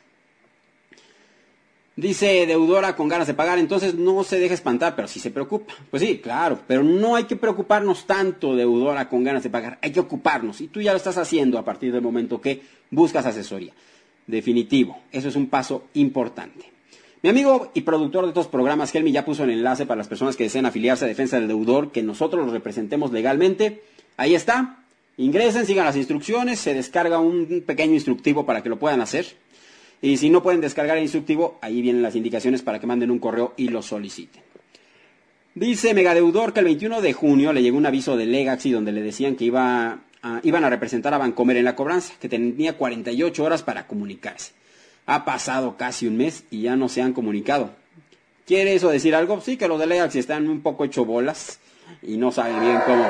Dice deudora con ganas de pagar, entonces no se deje espantar, pero sí se preocupa. Pues sí, claro, pero no hay que preocuparnos tanto, deudora con ganas de pagar, hay que ocuparnos. Y tú ya lo estás haciendo a partir del momento que buscas asesoría. Definitivo, eso es un paso importante. Mi amigo y productor de estos programas, Helmi, ya puso el enlace para las personas que deseen afiliarse a Defensa del Deudor, que nosotros los representemos legalmente. Ahí está, ingresen, sigan las instrucciones, se descarga un pequeño instructivo para que lo puedan hacer. Y si no pueden descargar el instructivo, ahí vienen las indicaciones para que manden un correo y lo soliciten. Dice Megadeudor que el 21 de junio le llegó un aviso de Legacy donde le decían que iban a representar a Bancomer en la cobranza, que tenía 48 horas para comunicarse. Ha pasado casi un mes y ya no se han comunicado. ¿Quiere eso decir algo? Sí, que los de Legacy están un poco hecho bolas y no saben bien cómo.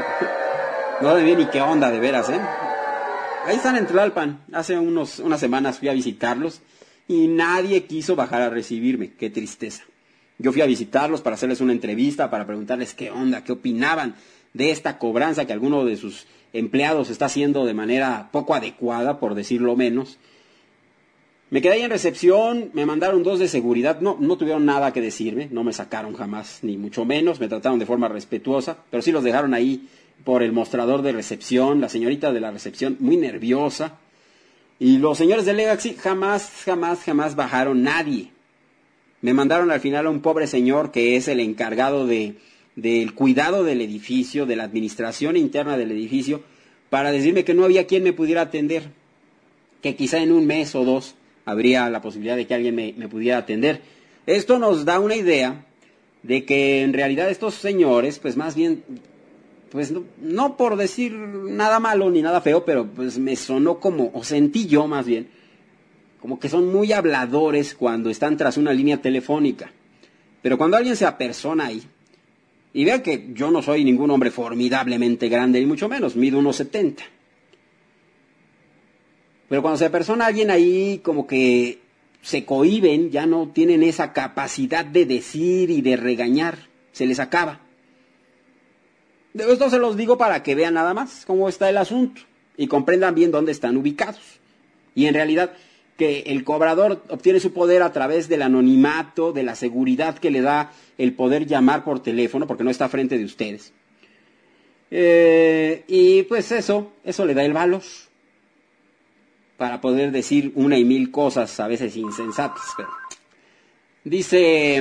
No saben bien ni qué onda de veras, ¿eh? Ahí están en Tlalpan. Hace unas semanas fui a visitarlos y nadie quiso bajar a recibirme. Qué tristeza. Yo fui a visitarlos para hacerles una entrevista, para preguntarles qué onda, qué opinaban de esta cobranza que alguno de sus empleados está haciendo de manera poco adecuada, por decirlo menos. Me quedé ahí en recepción, me mandaron 2 de seguridad, no tuvieron nada que decirme, no me sacaron jamás, ni mucho menos, me trataron de forma respetuosa, pero sí los dejaron ahí por el mostrador de recepción, la señorita de la recepción muy nerviosa, y los señores de Legacy jamás bajaron nadie. Me mandaron al final a un pobre señor que es el encargado del cuidado del edificio, de la administración interna del edificio, para decirme que no había quien me pudiera atender, que quizá en un mes o 2 habría la posibilidad de que alguien me pudiera atender. Esto nos da una idea de que en realidad estos señores, pues más bien, pues no por decir nada malo ni nada feo, pero pues me sonó como, o sentí yo más bien, como que son muy habladores cuando están tras una línea telefónica. Pero cuando alguien se apersona ahí, y vean que yo no soy ningún hombre formidablemente grande, ni mucho menos, mido 1.70. Pero cuando se apersona alguien ahí, como que se cohíben, ya no tienen esa capacidad de decir y de regañar, se les acaba. Esto se los digo para que vean nada más cómo está el asunto y comprendan bien dónde están ubicados. Y en realidad que el cobrador obtiene su poder a través del anonimato, de la seguridad que le da el poder llamar por teléfono, porque no está frente de ustedes. Y pues eso le da el valor para poder decir una y mil cosas, a veces insensatas. Pero dice,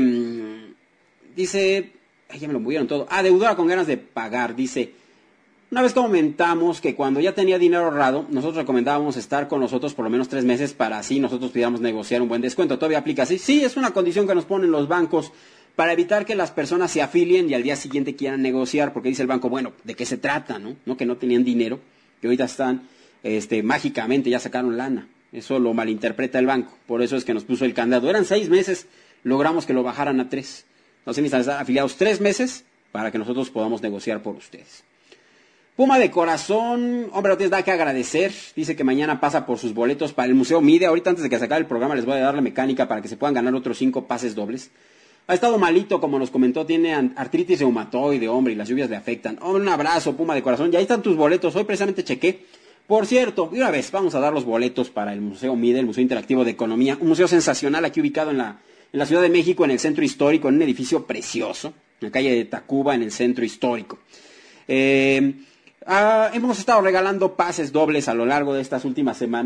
ay, ya me lo movieron todo. Deudora con ganas de pagar, dice. Una vez comentamos que cuando ya tenía dinero ahorrado, nosotros recomendábamos estar con nosotros por lo menos 3 meses para así nosotros pudiéramos negociar un buen descuento. ¿Todavía aplica así? Sí, es una condición que nos ponen los bancos para evitar que las personas se afilien y al día siguiente quieran negociar, porque dice el banco, bueno, ¿de qué se trata, no? No, que no tenían dinero, que ahorita están, mágicamente ya sacaron lana. Eso lo malinterpreta el banco, por eso es que nos puso el candado. Eran 6 meses, logramos que lo bajaran a 3. Entonces necesitan estar afiliados 3 meses para que nosotros podamos negociar por ustedes. Puma de corazón, hombre, no tienes nada que agradecer. Dice que mañana pasa por sus boletos para el Museo Mide. Ahorita antes de que se acabe el programa les voy a dar la mecánica para que se puedan ganar otros 5 pases dobles. Ha estado malito, como nos comentó, tiene artritis reumatoide, hombre, y las lluvias le afectan. Hombre, un abrazo, Puma de corazón. Y ahí están tus boletos. Hoy precisamente chequé. Por cierto, y una vez vamos a dar los boletos para el Museo Mide, el Museo Interactivo de Economía. Un museo sensacional aquí ubicado en la Ciudad de México, en el centro histórico, en un edificio precioso, en la calle de Tacuba, en el centro histórico. Hemos estado regalando pases dobles a lo largo de estas últimas semanas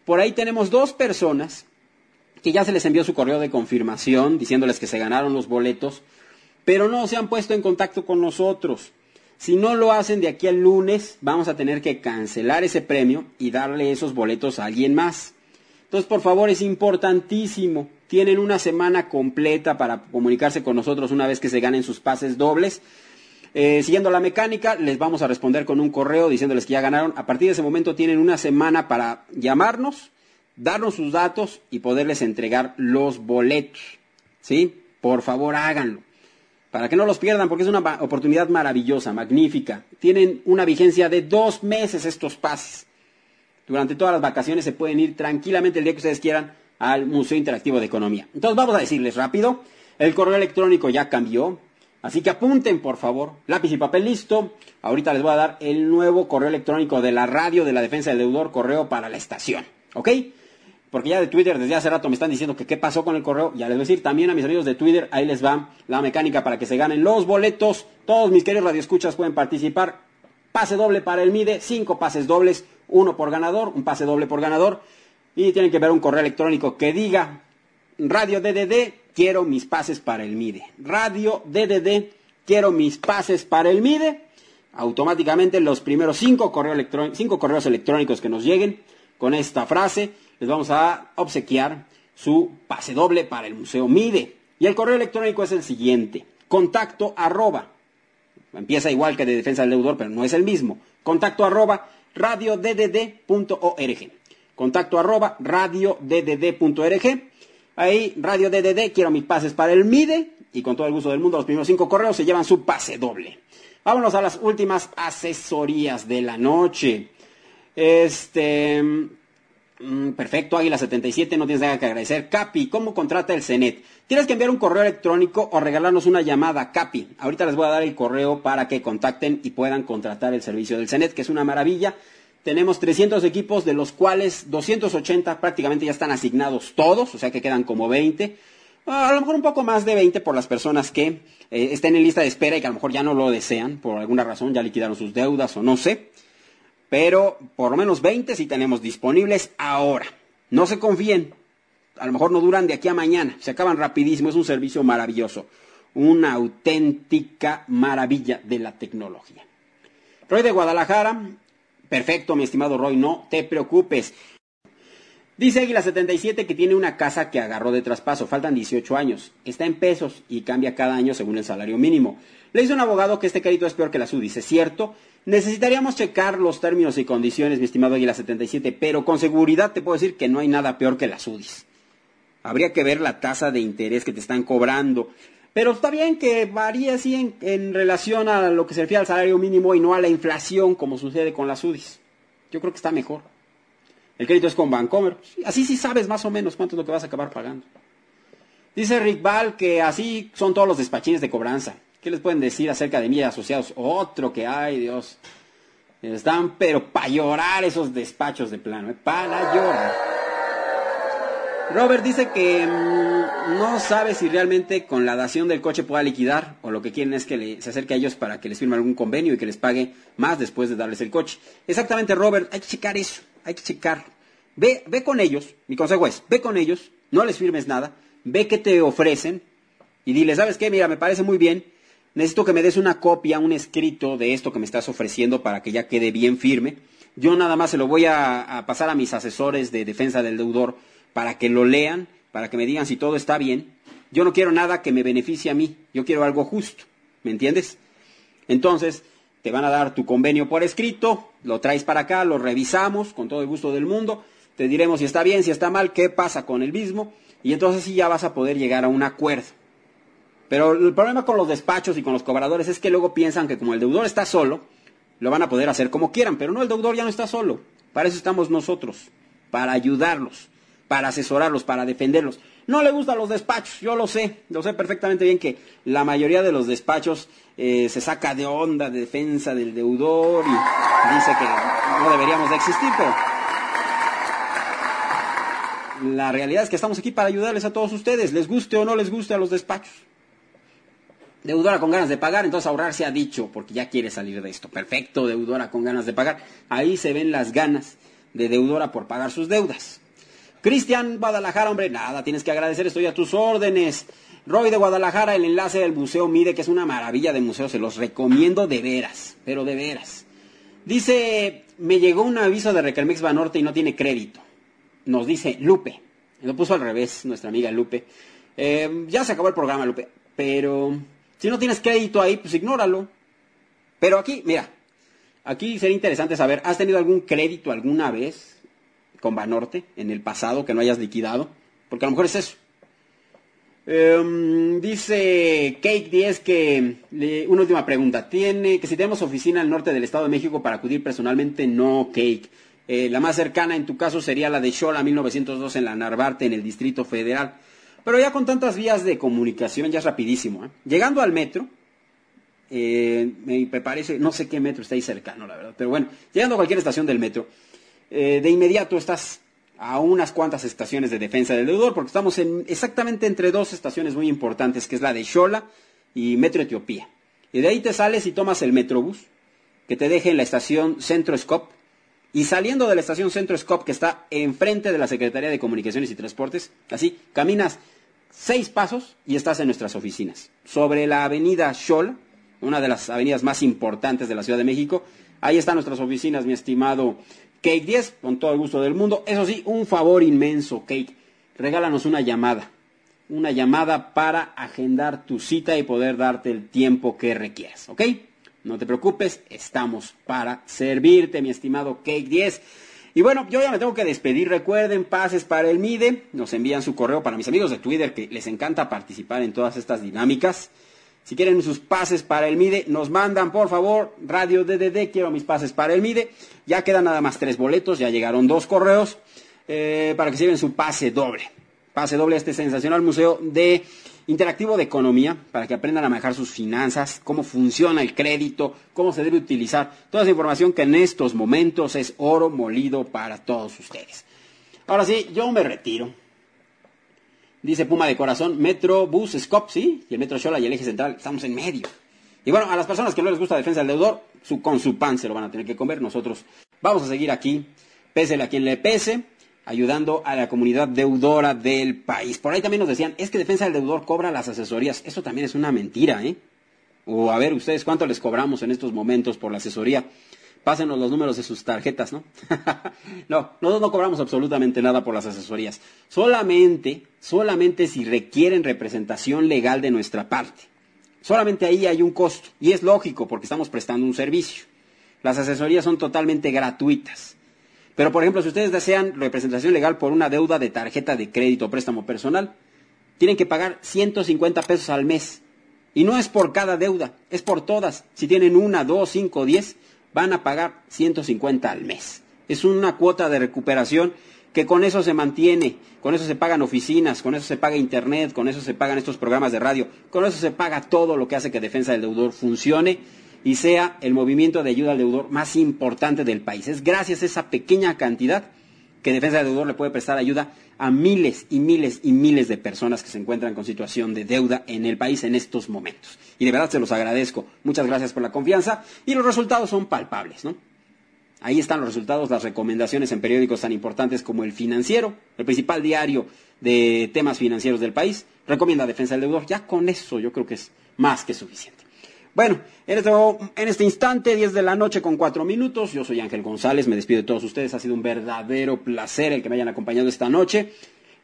Por ahí tenemos 2 personas que ya se les envió su correo de confirmación diciéndoles que se ganaron los boletos, pero no se han puesto en contacto con nosotros. Si no lo hacen de aquí al lunes, vamos a tener que cancelar ese premio y darle esos boletos a alguien más. Entonces, por favor, es importantísimo. Tienen una semana completa para comunicarse con nosotros una vez que se ganen sus pases dobles. Siguiendo la mecánica, les vamos a responder con un correo diciéndoles que ya ganaron. A partir de ese momento tienen una semana para llamarnos, darnos sus datos y poderles entregar los boletos. ¿Sí? Por favor, háganlo. Para que no los pierdan, porque es una oportunidad maravillosa, magnífica. Tienen una vigencia de 2 meses estos pases. Durante todas las vacaciones se pueden ir tranquilamente el día que ustedes quieran al Museo Interactivo de Economía. Entonces vamos a decirles rápido, el correo electrónico ya cambió, así que apunten por favor, lápiz y papel listo. Ahorita les voy a dar el nuevo correo electrónico de la radio de la defensa del deudor, correo para la estación, ¿ok? Porque ya de Twitter desde hace rato me están diciendo que qué pasó con el correo. Ya les voy a decir también a mis amigos de Twitter, ahí les va la mecánica para que se ganen los boletos. Todos mis queridos radioescuchas pueden participar. Pase doble para el MIDE, 5 pases dobles, 1 por ganador, un pase doble por ganador. Y tienen que ver un correo electrónico que diga, Radio DDD, quiero mis pases para el MIDE. Radio DDD, quiero mis pases para el MIDE. Automáticamente los primeros 5 correos electrónicos que nos lleguen con esta frase, les vamos a obsequiar su pase doble para el Museo MIDE. Y el correo electrónico es el siguiente, contacto @ empieza igual que de defensa del deudor, pero no es el mismo. Contacto @ radioddd.org. Contacto @ radioddd.org. Ahí, Radio DDD, quiero mis pases para el MIDE. Y con todo el gusto del mundo, los primeros 5 correos se llevan su pase doble. Vámonos a las últimas asesorías de la noche. Perfecto, Águila 77, no tienes nada que agradecer. Capi, ¿cómo contrata el CENET? Tienes que enviar un correo electrónico o regalarnos una llamada, Capi. Ahorita les voy a dar el correo para que contacten y puedan contratar el servicio del CENET, que es una maravilla. Tenemos 300 equipos, de los cuales 280 prácticamente ya están asignados todos, o sea que quedan como 20. A lo mejor un poco más de 20 por las personas que estén en lista de espera y que a lo mejor ya no lo desean, por alguna razón, ya liquidaron sus deudas o no sé. Pero por lo menos 20 sí tenemos disponibles ahora. No se confíen. A lo mejor no duran de aquí a mañana. Se acaban rapidísimo. Es un servicio maravilloso. Una auténtica maravilla de la tecnología. Roy de Guadalajara. Perfecto, mi estimado Roy. No te preocupes. Dice Águila 77 que tiene una casa que agarró de traspaso. Faltan 18 años. Está en pesos y cambia cada año según el salario mínimo. Le dice un abogado que este crédito es peor que la SUDIS. ¿Es cierto? Necesitaríamos checar los términos y condiciones, mi estimado Águila 77, pero con seguridad te puedo decir que no hay nada peor que la SUDIS. Habría que ver la tasa de interés que te están cobrando. Pero está bien que varíe así en relación a lo que se refiere al salario mínimo y no a la inflación, como sucede con la SUDIS. Yo creo que está mejor. El crédito es con Bancomer. Así sí sabes más o menos cuánto es lo que vas a acabar pagando. Dice Rick Val que así son todos los despachines de cobranza. ¿Qué les pueden decir acerca de mí y asociados? Otro que hay, Dios. Están pero para llorar esos despachos de plano, para llorar. Robert dice que no sabe si realmente con la dación del coche pueda liquidar o lo que quieren es que se acerque a ellos para que les firme algún convenio y que les pague más después de darles el coche. Exactamente, Robert, hay que checar eso, hay que checarlo. Ve con ellos, mi consejo es, ve con ellos, no les firmes nada, ve qué te ofrecen y dile, ¿sabes qué? Mira, me parece muy bien. Necesito que me des una copia, un escrito de esto que me estás ofreciendo para que ya quede bien firme. Yo nada más se lo voy a pasar a mis asesores de defensa del deudor para que lo lean, para que me digan si todo está bien. Yo no quiero nada que me beneficie a mí, yo quiero algo justo, ¿me entiendes? Entonces, te van a dar tu convenio por escrito, lo traes para acá, lo revisamos con todo el gusto del mundo, te diremos si está bien, si está mal, qué pasa con el mismo, y entonces sí ya vas a poder llegar a un acuerdo. Pero el problema con los despachos y con los cobradores es que luego piensan que como el deudor está solo, lo van a poder hacer como quieran. Pero no, el deudor ya no está solo. Para eso estamos nosotros. Para ayudarlos, para asesorarlos, para defenderlos. No le gustan los despachos, yo lo sé perfectamente bien que la mayoría de los despachos se saca de onda de defensa del deudor y dice que no deberíamos de existir, pero la realidad es que estamos aquí para ayudarles a todos ustedes, les guste o no les guste a los despachos. Deudora con ganas de pagar, entonces ahorrar se ha dicho, porque ya quiere salir de esto. Perfecto, deudora con ganas de pagar. Ahí se ven las ganas de deudora por pagar sus deudas. Cristian Guadalajara, hombre, nada, tienes que agradecer, estoy a tus órdenes. Roy de Guadalajara, el enlace del Museo Mide, que es una maravilla de museo, se los recomiendo de veras, pero de veras. Dice, me llegó un aviso de Recalmex Banorte y no tiene crédito. Nos dice Lupe, lo puso al revés, nuestra amiga Lupe. Ya se acabó el programa, Lupe, pero si no tienes crédito ahí, pues ignóralo. Pero aquí, mira, aquí sería interesante saber, ¿has tenido algún crédito alguna vez con Banorte en el pasado que no hayas liquidado? Porque a lo mejor es eso. Dice Cake 10 que, una última pregunta, que si tenemos oficina al norte del Estado de México para acudir personalmente, no, Cake. La más cercana en tu caso sería la de Xola 1902 en la Narvarte, en el Distrito Federal. Pero ya con tantas vías de comunicación ya es rapidísimo, ¿eh? Llegando al metro, me parece, no sé qué metro está ahí cercano, la verdad, pero bueno, llegando a cualquier estación del metro, de inmediato estás a unas cuantas estaciones de defensa del deudor, porque estamos exactamente entre dos estaciones muy importantes, que es la de Xola y Metro Etiopía. Y de ahí te sales y tomas el Metrobús, que te deje en la estación Centro Scop, y saliendo de la estación Centro Scop, que está enfrente de la Secretaría de Comunicaciones y Transportes, así, caminas 6 pasos y estás en nuestras oficinas. Sobre la avenida Xola, una de las avenidas más importantes de la Ciudad de México, ahí están nuestras oficinas, mi estimado Cake 10, con todo el gusto del mundo. Eso sí, un favor inmenso, Cake, regálanos una llamada para agendar tu cita y poder darte el tiempo que requieras, ¿ok? No te preocupes, estamos para servirte, mi estimado Cake 10. Y bueno, yo ya me tengo que despedir. Recuerden, pases para el MIDE. Nos envían su correo para mis amigos de Twitter, que les encanta participar en todas estas dinámicas. Si quieren sus pases para el MIDE, nos mandan, por favor, Radio DDD, quiero mis pases para el MIDE. Ya quedan nada más 3 boletos, ya llegaron 2 correos, para que se lleven su pase doble. Pase doble a este sensacional museo interactivo de economía, para que aprendan a manejar sus finanzas, cómo funciona el crédito, cómo se debe utilizar. Toda esa información que en estos momentos es oro molido para todos ustedes. Ahora sí, yo me retiro. Dice Puma de Corazón, Metro, Bus, Scop, ¿sí? Y el Metro Xola y el Eje Central, estamos en medio. Y bueno, a las personas que no les gusta la defensa del deudor, con su pan se lo van a tener que comer. Nosotros vamos a seguir aquí, pésele a quien le pese, ayudando a la comunidad deudora del país. Por ahí también nos decían, es que defensa del deudor cobra las asesorías. Eso también es una mentira, ¿eh? O a ver, ustedes, ¿cuánto les cobramos en estos momentos por la asesoría? Pásenos los números de sus tarjetas, ¿no? No, nosotros no cobramos absolutamente nada por las asesorías. Solamente si requieren representación legal de nuestra parte. Solamente ahí hay un costo. Y es lógico, porque estamos prestando un servicio. Las asesorías son totalmente gratuitas. Pero, por ejemplo, si ustedes desean representación legal por una deuda de tarjeta de crédito o préstamo personal, tienen que pagar 150 pesos al mes. Y no es por cada deuda, es por todas. Si tienen 1, 2, 5, 10, van a pagar 150 al mes. Es una cuota de recuperación que con eso se mantiene, con eso se pagan oficinas, con eso se paga internet, con eso se pagan estos programas de radio, con eso se paga todo lo que hace que Defensa del Deudor funcione y sea el movimiento de ayuda al deudor más importante del país. Es gracias a esa pequeña cantidad que Defensa del Deudor le puede prestar ayuda a miles y miles y miles de personas que se encuentran con situación de deuda en el país en estos momentos. Y de verdad se los agradezco. Muchas gracias por la confianza y los resultados son palpables, ¿no? Ahí están los resultados, las recomendaciones en periódicos tan importantes como El Financiero, el principal diario de temas financieros del país, recomienda Defensa del Deudor. Ya con eso yo creo que es más que suficiente. Bueno, en este instante, 10 de la noche con 4 minutos, yo soy Ángel González, me despido de todos ustedes, ha sido un verdadero placer el que me hayan acompañado esta noche.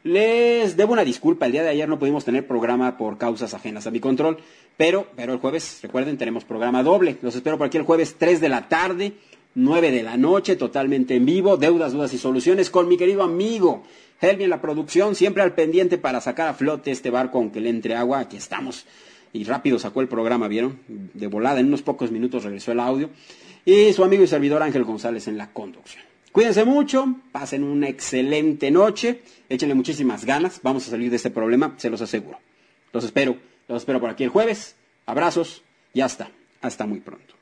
Les debo una disculpa, el día de ayer no pudimos tener programa por causas ajenas a mi control, pero el jueves, recuerden, tenemos programa doble. Los espero por aquí el jueves 3 de la tarde, 9 de la noche, totalmente en vivo, deudas, dudas y soluciones con mi querido amigo Helmi en la producción, siempre al pendiente para sacar a flote este barco aunque le entre agua. Aquí estamos. Y rápido sacó el programa, ¿vieron? De volada, en unos pocos minutos regresó el audio. Y su amigo y servidor Ángel González en la conducción. Cuídense mucho, pasen una excelente noche, échenle muchísimas ganas, vamos a salir de este problema, se los aseguro. Los espero por aquí el jueves, abrazos y hasta muy pronto.